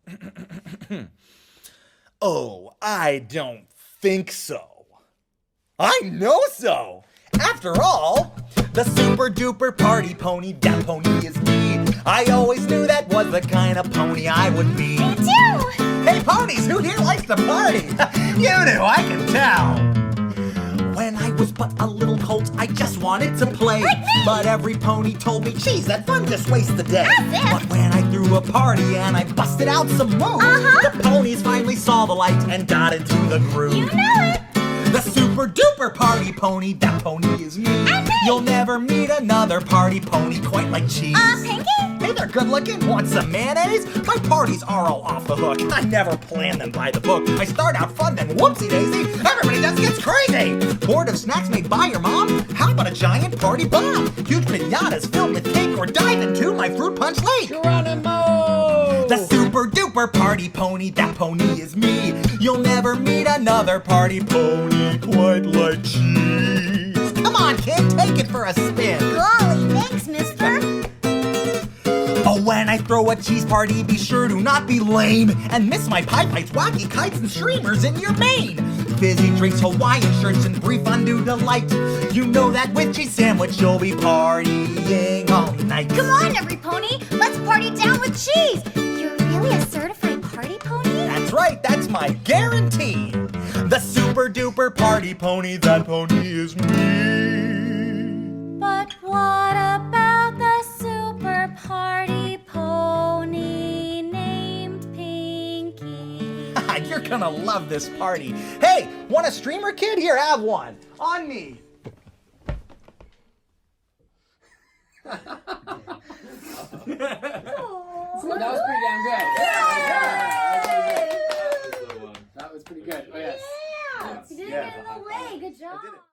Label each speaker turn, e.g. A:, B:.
A: Oh, I don't think so. I know so. After all, the super duper party pony, that pony is me. I always knew that was the kind of pony I would be.
B: Me too!
A: Hey ponies, who here likes to party? You do, I can tell. When I was but a little colt, I just wanted to play.
B: Like me!
A: But every pony told me, geez, that fun just wastes the day.
B: As if!
A: But when I threw a party and I busted out some moves, the ponies finally saw the light and got into the groove.
B: You know it!
A: The super duper party pony, that pony is me.
B: And me!
A: You'll never meet another party pony quite like Cheese.
B: Pinky?
A: Hey, they're good looking. Want some mayonnaise? My parties are all off the hook. I never plan them by the book. I start out fun, then whoopsie daisy, everybody just gets crazy. Bored of snacks made by your mom? How about a giant party bomb? Huge pinatas filled with cake, or dive into my fruit punch lake.
C: Geronimo!
A: The super duper party pony, that pony is me. You'll never meet another party pony quite like Cheese. Come on, kid, take it for a spin.
B: Golly, thanks, mister.
A: Oh, when I throw a cheese party, be sure to not be lame and miss my pie fights, wacky kites, and streamers in your mane. Fizzy drinks, Hawaiian shirts, and brief undue delight. You know that with cheese sandwich, you'll be partying all night.
B: Come on, every pony, let's party down with Cheese. You're really a certified party pony?
A: That's right, that's my guarantee. The super duper party pony, that pony is me.
B: But what about the super party pony named Pinky?
A: You're gonna love this party. Hey, want a streamer, kid? Here, have one. On me.
C: That was pretty damn good. That was pretty good. Oh, yes.
B: Yeah! You didn't get in the way. Good job.